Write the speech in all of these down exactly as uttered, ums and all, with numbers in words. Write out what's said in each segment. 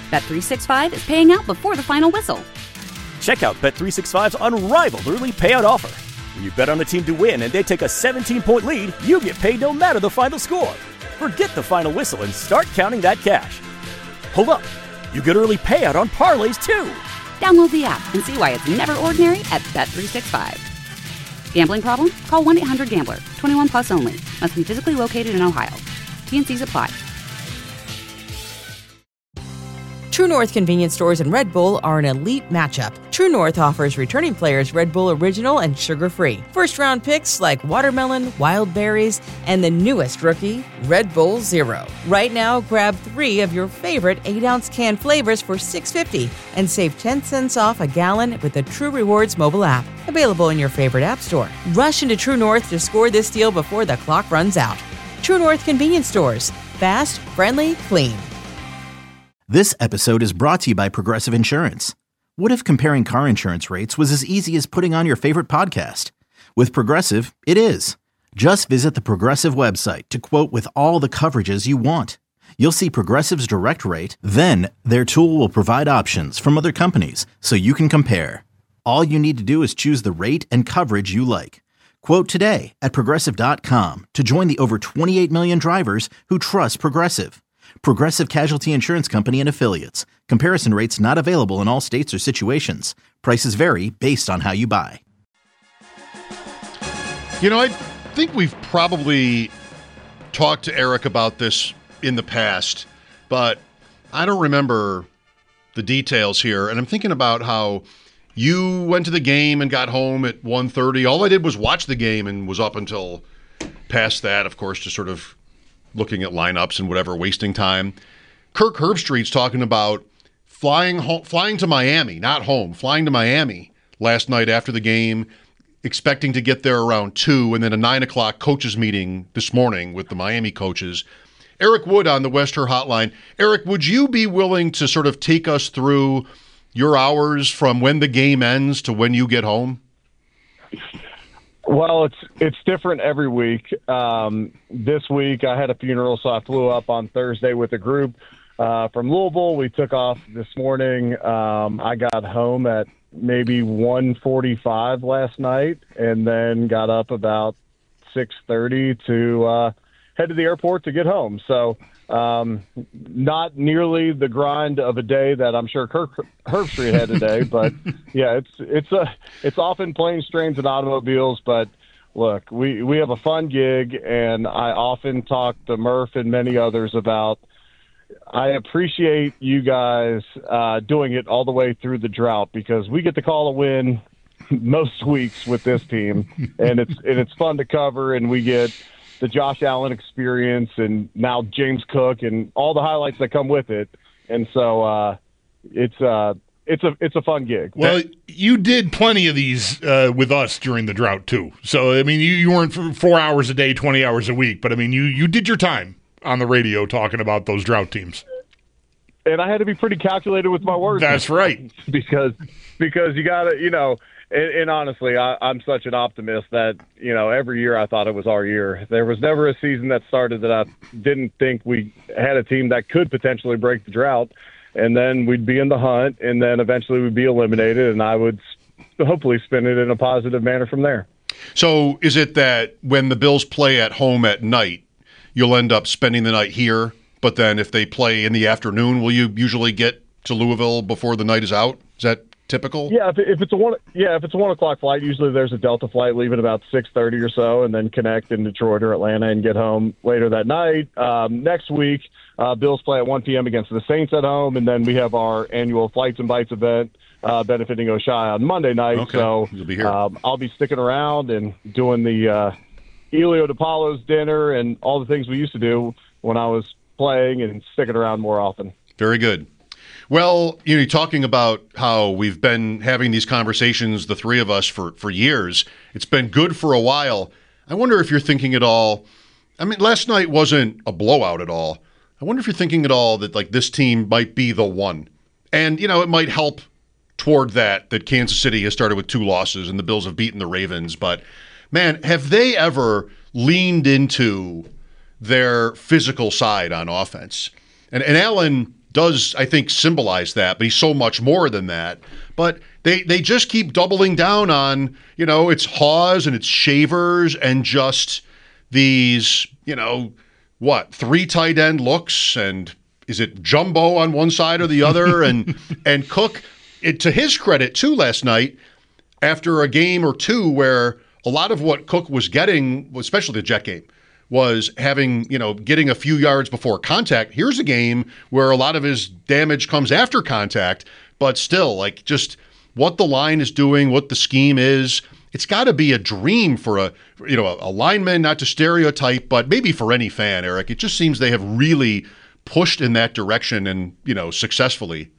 Bet three sixty-five is paying out before the final whistle. Check out Bet three sixty-five's unrivaled early payout offer. When you bet on a team to win and they take a seventeen-point lead, you get paid no matter the final score. Forget the final whistle and start counting that cash. Hold up. You get early payout on parlays, too. Download the app and see why it's never ordinary at Bet three sixty-five. Gambling problem? Call one eight hundred gambler. twenty-one plus only. Must be physically located in Ohio. T N Cs apply. True North convenience stores and Red Bull are an elite matchup. True North offers returning players Red Bull Original and sugar-free. First-round picks like watermelon, wild berries, and the newest rookie, Red Bull Zero. Right now, grab three of your favorite eight-ounce can flavors for six dollars and fifty cents and save ten cents off a gallon with the True Rewards mobile app. Available in your favorite app store. Rush into True North to score this deal before the clock runs out. True North convenience stores. Fast, friendly, clean. This episode is brought to you by Progressive Insurance. What if comparing car insurance rates was as easy as putting on your favorite podcast? With Progressive, it is. Just visit the Progressive website to quote with all the coverages you want. You'll see Progressive's direct rate, then their tool will provide options from other companies so you can compare. All you need to do is choose the rate and coverage you like. Quote today at Progressive dot com to join the over twenty-eight million drivers who trust Progressive. Progressive Casualty Insurance Company and Affiliates. Comparison rates not available in all states or situations. Prices vary based on how you buy. You know, I think we've probably talked to Eric about this in the past, but I don't remember the details here. And I'm thinking about how you went to the game and got home at one thirty. All I did was watch the game and was up until past that, of course, just sort of looking at lineups and whatever, wasting time. Kirk Herbstreit's talking about flying home, flying to Miami, not home, flying to Miami last night after the game, expecting to get there around two, and then a nine o'clock coaches meeting this morning with the Miami coaches. Eric Wood on the West Her Hotline. Eric, would you be willing to sort of take us through your hours from when the game ends to when you get home? Well, it's it's different every week. Um, this week I had a funeral, so I flew up on Thursday with a group uh, from Louisville. We took off this morning. Um, I got home at maybe one forty-five last night, and then got up about six thirty to uh, head to the airport to get home. So um, not nearly the grind of a day that I'm sure Kirk Herbstreit had today, but yeah, it's it's a it's often planes, trains, and automobiles. But look, we we have a fun gig, and I often talk to Murph and many others about. I appreciate you guys uh, doing it all the way through the drought, because we get to call a win most weeks with this team, and it's and it's fun to cover, and we get the Josh Allen experience, and now James Cook, and all the highlights that come with it. And so uh, it's uh, it's a it's a fun gig. Well, you did plenty of these uh, with us during the drought too. So I mean, you, you weren't for four hours a day, twenty hours a week, but I mean, you you did your time on the radio talking about those drought teams. And I had to be pretty calculated with my words. That's right, because because you got to you know. And, and honestly, I, I'm such an optimist that, you know, every year I thought it was our year. There was never a season that started that I didn't think we had a team that could potentially break the drought. And then we'd be in the hunt, and then eventually we'd be eliminated, and I would hopefully spin it in a positive manner from there. So is it that when the Bills play at home at night, you'll end up spending the night here, but then if they play in the afternoon, will you usually get to Louisville before the night is out? Is that typical? Yeah, if, if it's a one, yeah, if it's a one o'clock flight, usually there's a Delta flight leaving about six thirty or so, and then connect in Detroit or Atlanta and get home later that night. Um, next week, uh, Bills play at one p.m. against the Saints at home, and then we have our annual Flights and Bites event uh, benefiting Oshai on Monday night. Okay. So You'll be here. Um, I'll be sticking around and doing the uh, Elio DiPaolo's dinner and all the things we used to do when I was playing, and sticking around more often. Very good. Well, you know, talking about how we've been having these conversations, the three of us, for, for years. It's been good for a while. I wonder if you're thinking at all, I mean, last night wasn't a blowout at all. I wonder if you're thinking at all that, like, this team might be the one. And, you know, it might help toward that, that Kansas City has started with two losses and the Bills have beaten the Ravens. But, man, have they ever leaned into their physical side on offense? And, and Allen does, I think, symbolize that, but he's so much more than that. But they they just keep doubling down on, you know, it's Hawes and it's Shavers and just these, you know, what, three tight end looks, and is it Jumbo on one side or the other? and and Cook, it, to his credit, too, last night, after a game or two where a lot of what Cook was getting, especially the Jet game, was having, you know, getting a few yards before contact. Here's a game where a lot of his damage comes after contact, but still, like, just what the line is doing, what the scheme is, it's got to be a dream for a, you know, a, a lineman, not to stereotype, but maybe for any fan, Eric. It just seems they have really pushed in that direction and, you know, successfully.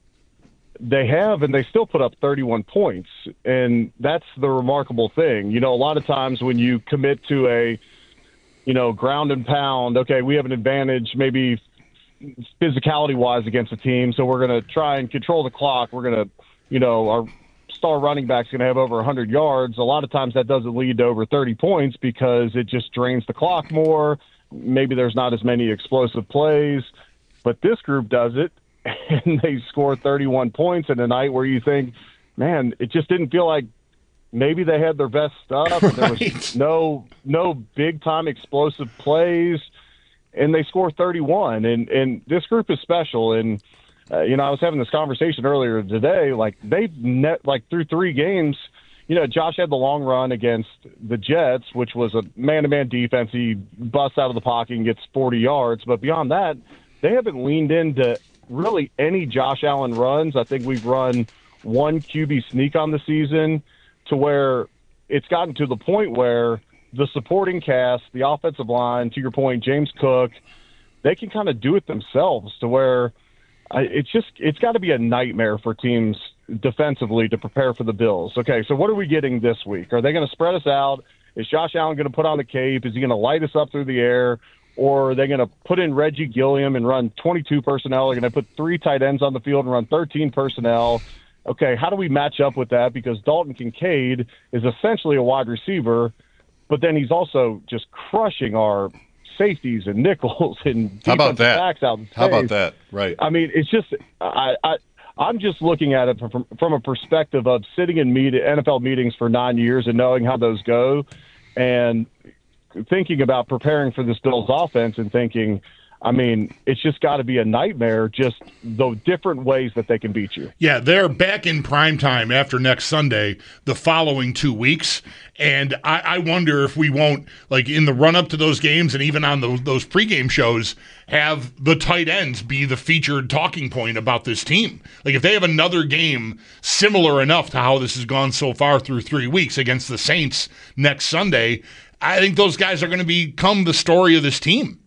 They have, and they still put up thirty-one points, and that's the remarkable thing. You know, a lot of times when you commit to a, you know, ground and pound, okay, we have an advantage maybe physicality-wise against a team, so we're going to try and control the clock. We're going to, you know, our star running back's going to have over one hundred yards. A lot of times that doesn't lead to over thirty points because it just drains the clock more. Maybe there's not as many explosive plays, but this group does it, and they score thirty-one points in a night where you think, man, it just didn't feel like maybe they had their best stuff. Right. There was no no big time explosive plays, and they score thirty-one. And and this group is special. And uh, you know, I was having this conversation earlier today. Like they've net like through three games. You know, Josh had the long run against the Jets, which was a man-to-man defense. He busts out of the pocket and gets forty yards. But beyond that, they haven't leaned into really any Josh Allen runs. I think we've run one Q B sneak on the season, to where it's gotten to the point where the supporting cast, the offensive line, to your point, James Cook, they can kind of do it themselves, to where I, it's just it's got to be a nightmare for teams defensively to prepare for the Bills. Okay, so what are we getting this week? Are they going to spread us out? Is Josh Allen going to put on the cape? Is he going to light us up through the air? Or are they going to put in Reggie Gilliam and run twenty-two personnel? They're going to put three tight ends on the field and run thirteen personnel. Okay, how do we match up with that? Because Dalton Kincaid is essentially a wide receiver, but then he's also just crushing our safeties and nickels and how about that? Backs out in space. How about that? Right. I mean, it's just I, I I'm just looking at it from from a perspective of sitting in meet, N F L meetings for nine years and knowing how those go, and thinking about preparing for this Bills offense and thinking, I mean, it's just got to be a nightmare, just the different ways that they can beat you. Yeah, they're back in prime time after next Sunday, the following two weeks. And I, I wonder if we won't, like in the run-up to those games and even on those, those pregame shows, have the tight ends be the featured talking point about this team. Like if they have another game similar enough to how this has gone so far through three weeks against the Saints next Sunday, I think those guys are going to become the story of this team.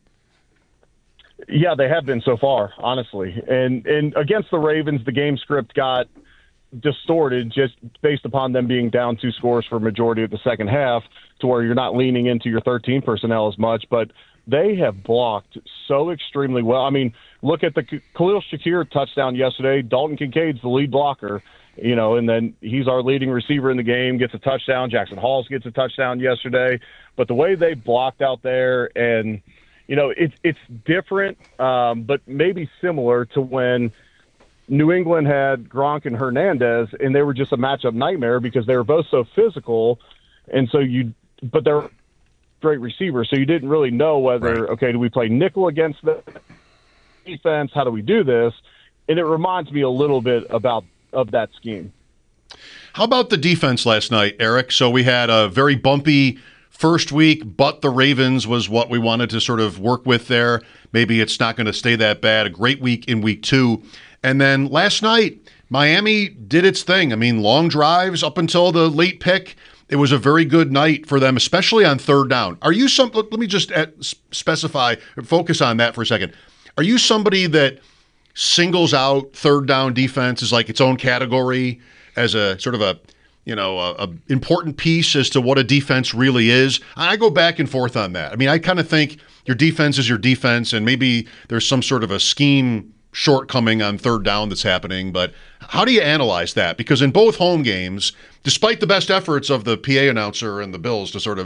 Yeah, they have been so far, honestly. And and against the Ravens, the game script got distorted just based upon them being down two scores for a majority of the second half, to where you're not leaning into your thirteen personnel as much. But they have blocked so extremely well. I mean, look at the Khalil Shakir touchdown yesterday. Dalton Kincaid's the lead blocker, you know, and then he's our leading receiver in the game, gets a touchdown. Jackson Halls gets a touchdown yesterday. But the way they blocked out there, and – you know, it's it's different, um, but maybe similar to when New England had Gronk and Hernandez, and they were just a matchup nightmare because they were both so physical, and so you, but they're great receivers, so you didn't really know whether, right. okay, do we play nickel against the defense? How do we do this? And it reminds me a little bit about of that scheme. How about the defense last night, Eric? So we had a very bumpy first week, but the Ravens was what we wanted to sort of work with there. Maybe it's not going to stay that bad. A great week in week two. And then last night, Miami did its thing. I mean, long drives up until the late pick. It was a very good night for them, especially on third down. Are you some, let me just specify, focus on that for a second. Are you somebody that singles out third down defense as like its own category, as a sort of a, you know, a, a important piece as to what a defense really is? I go back and forth on that. I mean, I kind of think your defense is your defense, and maybe there's some sort of a scheme shortcoming on third down that's happening, but how do you analyze that? Because in both home games, despite the best efforts of the P A announcer and the Bills to sort of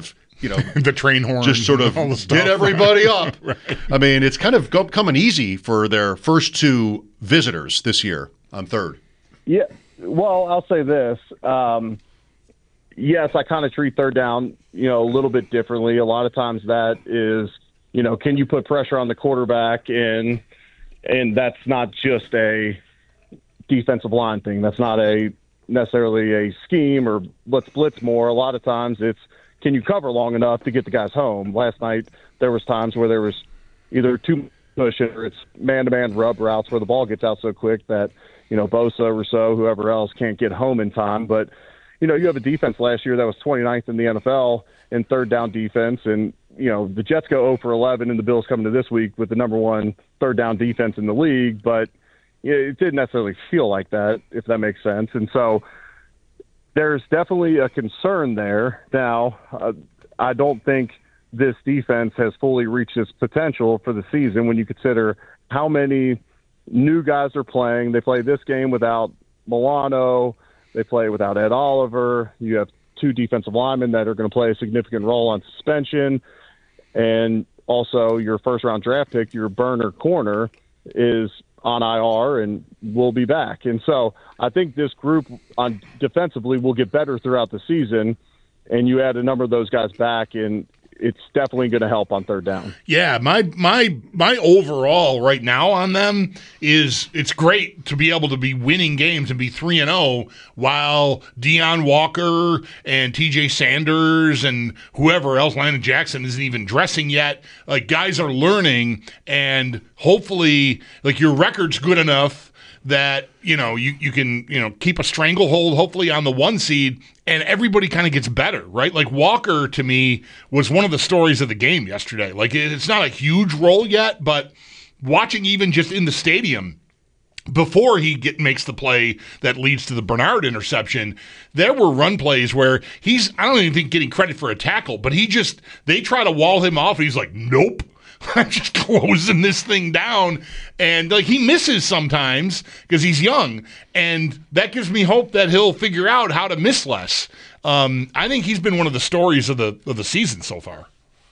you know, the train horn, just sort of get everybody up. Right. I mean, it's kind of go, coming easy for their first two visitors this year on third. Yeah. Well, I'll say this. Um, yes, I kind of treat third down, you know, a little bit differently. A lot of times that is, you know, can you put pressure on the quarterback, and and that's not just a defensive line thing. That's not a necessarily a scheme or let's blitz more. A lot of times it's, can you cover long enough to get the guys home? Last night there was times where there was either too much or it's man-to-man rub routes where the ball gets out so quick that, you know, Bosa, Rousseau, whoever else can't get home in time. But, you know, you have a defense last year that was twenty-ninth in the N F L in third down defense. And, you know, the Jets go oh for eleven and the Bills come to this week with the number one third down defense in the league. But it didn't necessarily feel like that, if that makes sense. And so there's definitely a concern there. Now, uh, I don't think this defense has fully reached its potential for the season when you consider how many new guys are playing. They play this game without Milano. They play without Ed Oliver. You have two defensive linemen that are going to play a significant role on suspension. And also your first-round draft pick, your burner corner, is on I R and will be back. And so I think this group on defensively will get better throughout the season, and you add a number of those guys back, and it's definitely going to help on third down. Yeah, my my my overall right now on them is it's great to be able to be winning games and be three and oh while Deion Walker and T J Sanders and whoever else, Landon Jackson, isn't even dressing yet. Like, guys are learning, and hopefully, like, your record's good enough that, you know, you, you can, you know, keep a stranglehold, hopefully, on the one seed, and everybody kind of gets better, right? Like, Walker, to me, was one of the stories of the game yesterday. Like, it's not a huge role yet, but watching even just in the stadium, before he get, makes the play that leads to the Bernard interception, there were run plays where he's, I don't even think getting credit for a tackle, but he just, they try to wall him off, and he's like, nope. I'm just closing this thing down. And like, he misses sometimes because he's young, and that gives me hope that he'll figure out how to miss less. Um, I think he's been one of the stories of the of the season so far.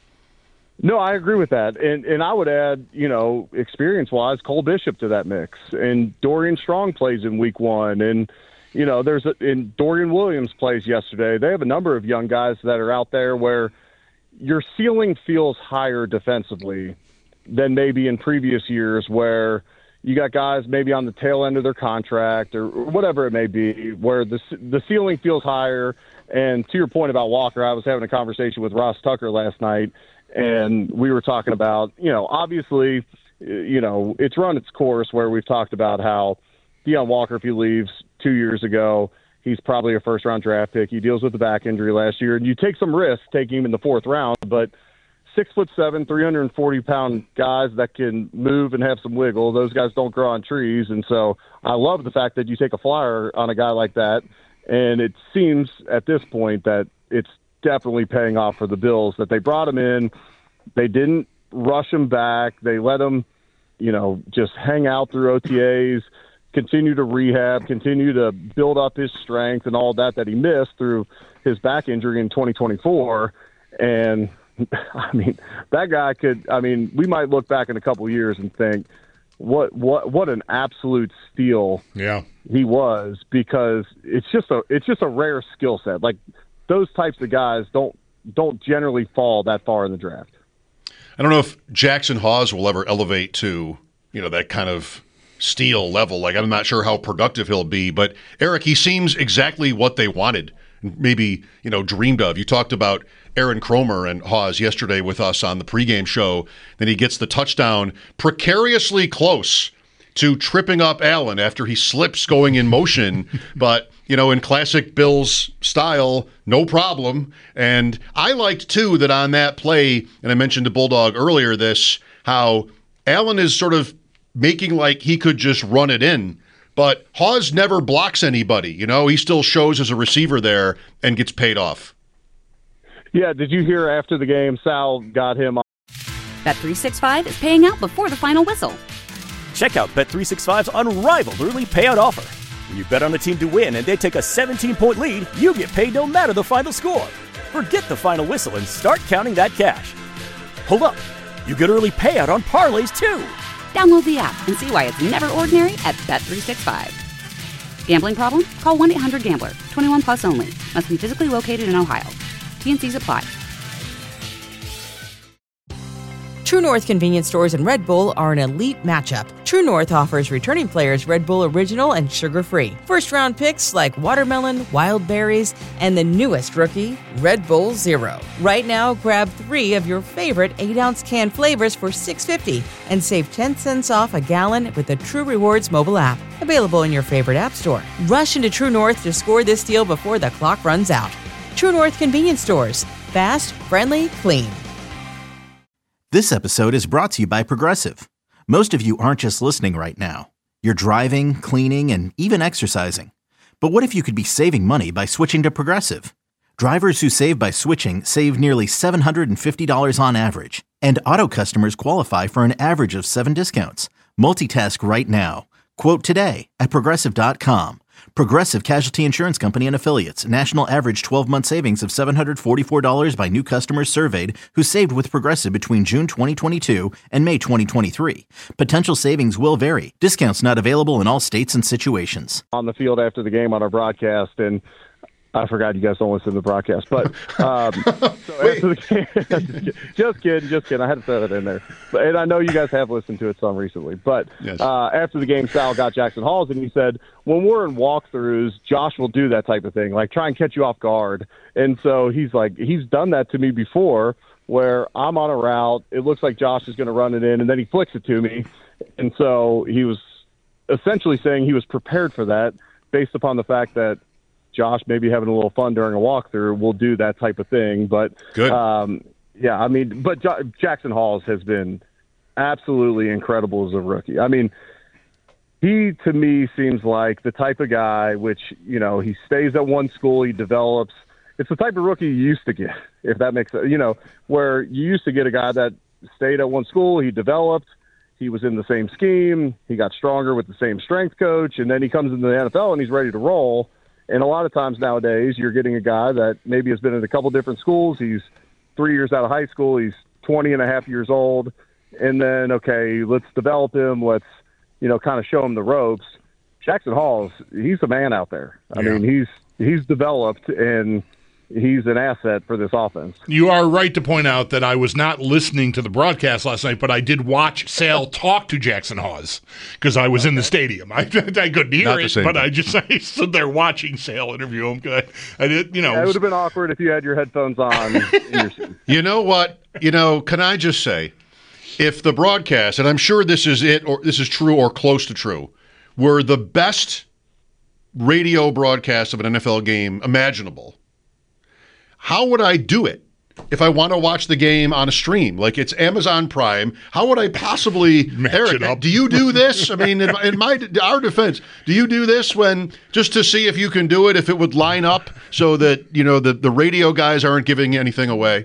No, I agree with that. And and I would add, you know, experience-wise, Cole Bishop to that mix. And Dorian Strong plays in week one. And, you know, there's a, and Dorian Williams plays yesterday. They have a number of young guys that are out there where your ceiling feels higher defensively than maybe in previous years, where you got guys maybe on the tail end of their contract or whatever it may be, where the the ceiling feels higher. And to your point about Walker, I was having a conversation with Ross Tucker last night, and we were talking about, you know, obviously, you know, it's run its course where we've talked about how Deion Walker, if he leaves two years ago, he's probably a first-round draft pick. He deals with the back injury last year, and you take some risks taking him in the fourth round. But six foot seven, three hundred forty pound guys that can move and have some wiggle, those guys don't grow on trees. And so I love the fact that you take a flyer on a guy like that. And it seems at this point that it's definitely paying off for the Bills, that they brought him in. They didn't rush him back. They let him, you know, just hang out through O T As, continue to rehab, continue to build up his strength and all that that he missed through his back injury in twenty twenty-four. And, I mean, that guy could – I mean, we might look back in a couple of years and think, what what what an absolute steal yeah. he was, because it's just a it's just a rare skill set. Like, those types of guys don't don't generally fall that far in the draft. I don't know if Jackson Hawes will ever elevate to, you know, that kind of – Steele level. Like, I'm not sure how productive he'll be, but Eric, he seems exactly what they wanted, maybe, you know, dreamed of. You talked about Aaron Cromer and Hawes yesterday with us on the pregame show. Then he gets the touchdown precariously close to tripping up Allen after he slips going in motion. But, you know, in classic Bills style, no problem. And I liked, too, that on that play, and I mentioned to Bulldog earlier this, how Allen is sort of making like he could just run it in. But Hawes never blocks anybody. You know, he still shows as a receiver there and gets paid off. Yeah, did you hear after the game, Sal got him on? Bet three sixty-five is paying out before the final whistle. Check out Bet three sixty-five's unrivaled early payout offer. When you bet on a team to win and they take a seventeen point lead, you get paid no matter the final score. Forget the final whistle and start counting that cash. Hold up. You get early payout on parlays, too. Download the app and see why it's never ordinary at Bet three sixty-five. Gambling problem? Call one eight hundred gambler. twenty-one plus only. Must be physically located in Ohio. T N Cs apply. True North convenience stores and Red Bull are an elite matchup. True North offers returning players Red Bull Original and sugar-free. First-round picks like watermelon, wild berries, and the newest rookie, Red Bull Zero. Right now, grab three of your favorite eight ounce can flavors for six dollars and fifty cents and save ten cents off a gallon with the True Rewards mobile app. Available in your favorite app store. Rush into True North to score this deal before the clock runs out. True North convenience stores. Fast, friendly, clean. This episode is brought to you by Progressive. Most of you aren't just listening right now. You're driving, cleaning, and even exercising. But what if you could be saving money by switching to Progressive? Drivers who save by switching save nearly seven hundred fifty dollars on average. And auto customers qualify for an average of seven discounts. Multitask right now. Quote today at Progressive dot com. Progressive Casualty Insurance Company and Affiliates. National average twelve-month savings of seven hundred forty-four dollars by new customers surveyed who saved with Progressive between June twenty twenty-two and May twenty twenty-three. Potential savings will vary. Discounts not available in all states and situations. On the field after the game on our broadcast, and I forgot you guys don't listen to the broadcast, but um, so after the game, just kidding, just kidding. I had to throw that in there, but, and I know you guys have listened to it some recently. But yes. uh, after the game, Sal got Jackson Halls, and he said, "When we're in walkthroughs, Josh will do that type of thing, like try and catch you off guard." And so he's like, he's done that to me before, where I'm on a route, it looks like Josh is going to run it in, and then he flicks it to me, and so he was essentially saying he was prepared for that, based upon the fact that Josh maybe having a little fun during a walkthrough will do that type of thing. But good. Um, yeah, I mean, but jo- Jackson Halls has been absolutely incredible as a rookie. I mean, he to me seems like the type of guy which, you know, he stays at one school, he develops. It's the type of rookie you used to get, if that makes sense. You know, where you used to get a guy that stayed at one school, he developed, he was in the same scheme, he got stronger with the same strength coach, and then he comes into the N F L and he's ready to roll. And a lot of times nowadays, you're getting a guy that maybe has been in a couple different schools. He's three years out of high school. He's twenty and a half years old. And then, okay, let's develop him. Let's, you know, kind of show him the ropes. Jackson Halls, he's a man out there. I yeah. mean, he's he's developed, and he's an asset for this offense. You are right to point out that I was not listening to the broadcast last night, but I did watch Sal talk to Jackson Hawes because I was okay. in the stadium. I, I couldn't hear it, but thing. I just I stood there watching Sal interview him. I, I did, you know, yeah, it would have been awkward if you had your headphones on. in your seat. You know what? You know, can I just say, if the broadcast, and I'm sure this is it, or this is true or close to true, were the best radio broadcast of an N F L game imaginable, how would I do it if I want to watch the game on a stream? Like it's Amazon Prime. How would I possibly, Match Eric, it up. do you do this? I mean, in, in my our defense, do you do this when just to see if you can do it, if it would line up so that, you know, the, the radio guys aren't giving anything away?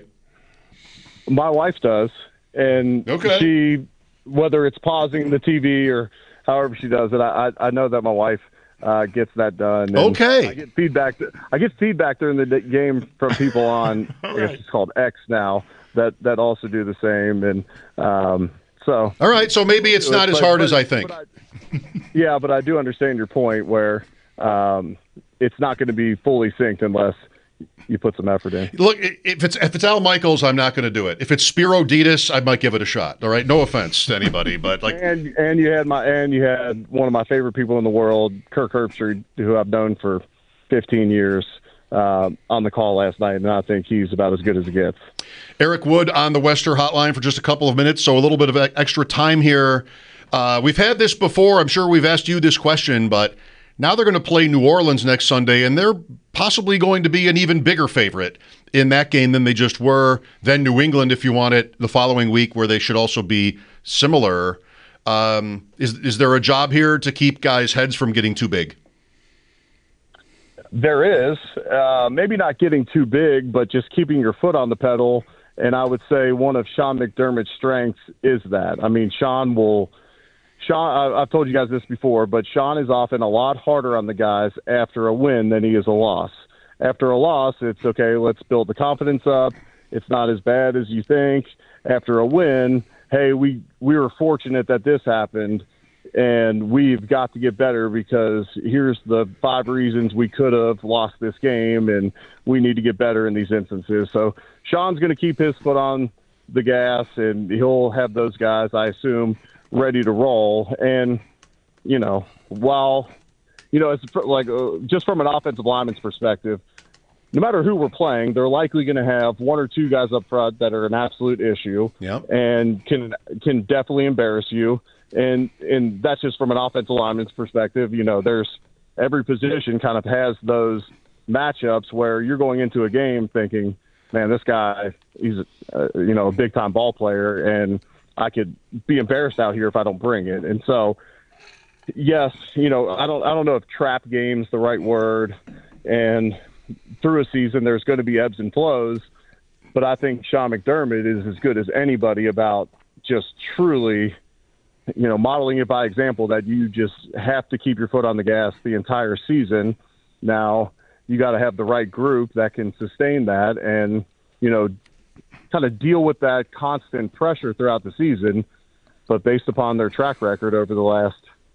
My wife does. And okay. she, whether it's pausing the T V or however she does it, I, I know that my wife uh, gets that done. And okay. I get feedback. I get feedback during the game from people on, I right. guess it's called X now, that, that also do the same. And um, so. All right. So maybe it's not but, as hard but, as I think. But I, yeah, but I do understand your point where um, it's not going to be fully synced unless you put some effort in. Look, if it's if it's Al Michaels, I'm not going to do it. If it's Spiro Ditas, I might give it a shot. All right, no offense to anybody, but like, and and you had my and you had one of my favorite people in the world, Kirk Herbstreit, who I've known for fifteen years, uh, on the call last night, and I think he's about as good as it gets. Eric Wood on the Wester Hotline for just a couple of minutes, so a little bit of extra time here. Uh, we've had this before. I'm sure we've asked you this question, but now they're going to play New Orleans next Sunday, and they're possibly going to be an even bigger favorite in that game than they just were. Then New England, if you want it, the following week, where they should also be similar. Um, is is there a job here to keep guys' heads from getting too big? There is. Uh, maybe not getting too big, but just keeping your foot on the pedal. And I would say one of Sean McDermott's strengths is that. I mean, Sean will – Sean, I've told you guys this before, but Sean is often a lot harder on the guys after a win than he is a loss. after a loss, it's okay, let's build the confidence up. It's not as bad as you think. After a win, hey, we, we were fortunate that this happened, and we've got to get better because here's the five reasons we could have lost this game, and we need to get better in these instances. So Sean's going to keep his foot on the gas, and he'll have those guys, I assume, ready to roll. And, you know, while, you know, it's like uh, just from an offensive lineman's perspective, no matter who we're playing, they're likely going to have one or two guys up front that are an absolute issue yep. and can can definitely embarrass you. And and that's just from an offensive lineman's perspective. You know, there's every position kind of has those matchups where you're going into a game thinking, man, this guy, he's a, you know, a big time ball player, and I could be embarrassed out here if I don't bring it. And so, yes, you know, I don't I don't know if trap game's the right word, and through a season, there's going to be ebbs and flows, but I think Sean McDermott is as good as anybody about just truly, you know, modeling it by example that you just have to keep your foot on the gas the entire season. Now, you got to have the right group that can sustain that and, you know, kind of deal with that constant pressure throughout the season. But based upon their track record over the last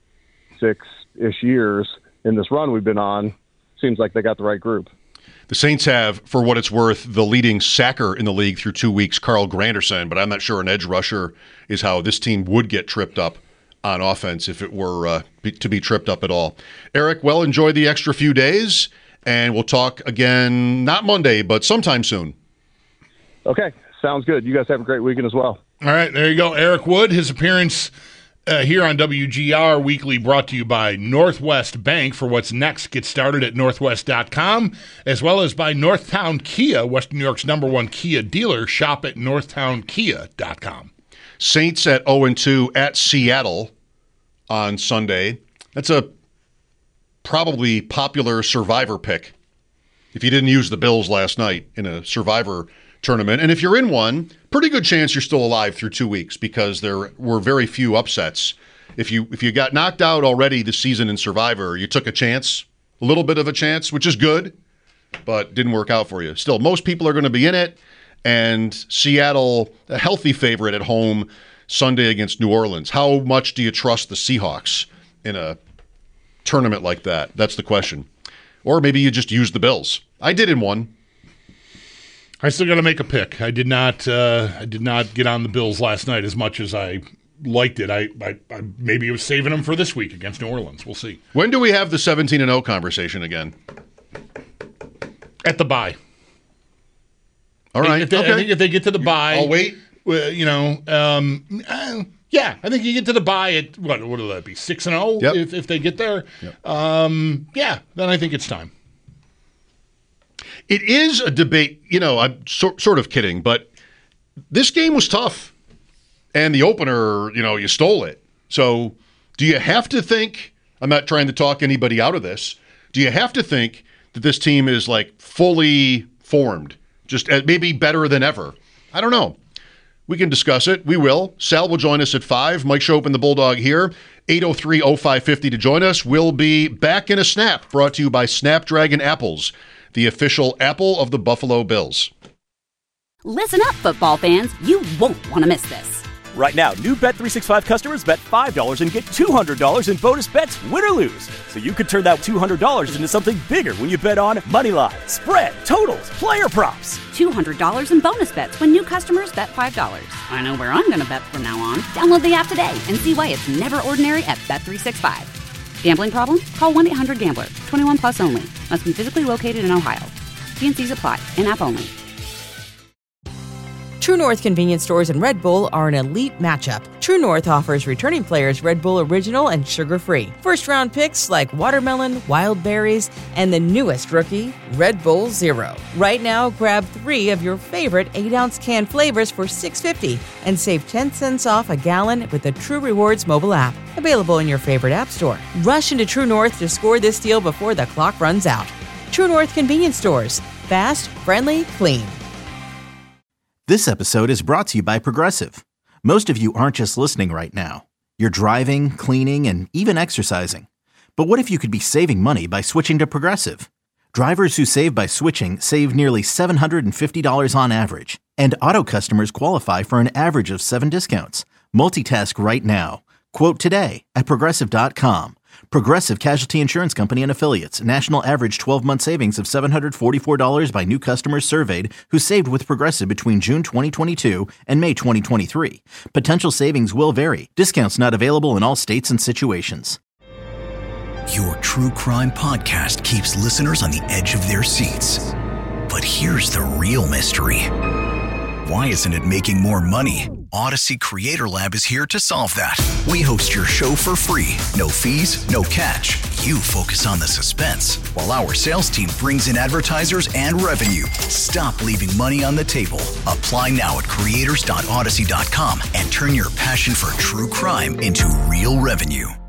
six-ish years in this run we've been on, seems like they got the right group. The Saints have, for what it's worth, the leading sacker in the league through two weeks, Carl Granderson, but I'm not sure an edge rusher is how this team would get tripped up on offense if it were uh, be, to be tripped up at all. Eric, well, enjoy the extra few days, and we'll talk again, not Monday, but sometime soon. Okay, sounds good. You guys have a great weekend as well. All right, there you go. Eric Wood, his appearance Uh, here on W G R Weekly, brought to you by Northwest Bank. For what's next, get started at northwest dot com, as well as by Northtown Kia, Western New York's number one Kia dealer. Shop at northtown kia dot com. Saints at oh and two at Seattle on Sunday. That's a probably popular Survivor pick if you didn't use the Bills last night in a Survivor tournament. And if you're in one, pretty good chance you're still alive through two weeks because there were very few upsets. If you if you got knocked out already this season in Survivor, you took a chance, a little bit of a chance, which is good, but didn't work out for you. Still, most people are going to be in it, and Seattle, a healthy favorite at home Sunday against New Orleans. How much do you trust the Seahawks in a tournament like that? That's the question. Or maybe you just use the Bills. I did in one. I still got to make a pick. I did not. Uh, I did not get on the Bills last night as much as I liked it. I, I, I maybe I was saving them for this week against New Orleans. We'll see. When do we have the seventeen and oh conversation again? At the bye. All right. If they, okay. I think if they get to the bye, I'll wait. Uh, you know, um, uh, yeah, I think you get to the bye at what? What will that be? Six and zero. Yep. If if they get there, yep. um, yeah, then I think it's time. It is a debate, you know, I'm so, sort of kidding, but this game was tough. And the opener, you know, you stole it. So do you have to think, I'm not trying to talk anybody out of this, do you have to think that this team is like fully formed, just maybe better than ever? I don't know. We can discuss it. We will. Sal will join us at five. Mike Shope and the Bulldog here. eight oh three oh five five oh to join us. We'll be back in a snap, brought to you by Snapdragon Apples, the official apple of the Buffalo Bills. Listen up, football fans. You won't want to miss this. Right now, new Bet three sixty-five customers bet five dollars and get two hundred dollars in bonus bets, win or lose. So you could turn that two hundred dollars into something bigger when you bet on moneyline, spread, totals, player props. two hundred dollars in bonus bets when new customers bet five dollars. I know where I'm going to bet from now on. Download the app today and see why it's never ordinary at Bet three sixty-five. Gambling problem? Call one eight hundred gambler. twenty-one plus only. Must be physically located in Ohio. T and C's apply. In-app only. True North convenience stores and Red Bull are an elite matchup. True North offers returning players Red Bull Original and sugar-free. First-round picks like watermelon, wild berries, and the newest rookie, Red Bull Zero. Right now, grab three of your favorite eight ounce can flavors for six dollars and fifty cents and save ten cents off a gallon with the True Rewards mobile app. Available in your favorite app store. Rush into True North to score this deal before the clock runs out. True North convenience stores. Fast, friendly, clean. This episode is brought to you by Progressive. Most of you aren't just listening right now. You're driving, cleaning, and even exercising. But what if you could be saving money by switching to Progressive? Drivers who save by switching save nearly seven hundred fifty dollars on average. And Auto customers qualify for an average of seven discounts. Multitask right now. Quote today at Progressive dot com. Progressive Casualty Insurance Company and Affiliates. National average twelve-month savings of seven hundred forty-four dollars by new customers surveyed who saved with Progressive between June twenty twenty-two and May twenty twenty-three. Potential savings will vary. Discounts not available in all states and situations. Your true crime podcast keeps listeners on the edge of their seats. But here's the real mystery. Why isn't it making more money? Odyssey Creator Lab is here to solve that. We host your show for free. No fees, no catch. You focus on the suspense, while our sales team brings in advertisers and revenue. Stop leaving money on the table. Apply now at creators dot odyssey dot com and turn your passion for true crime into real revenue.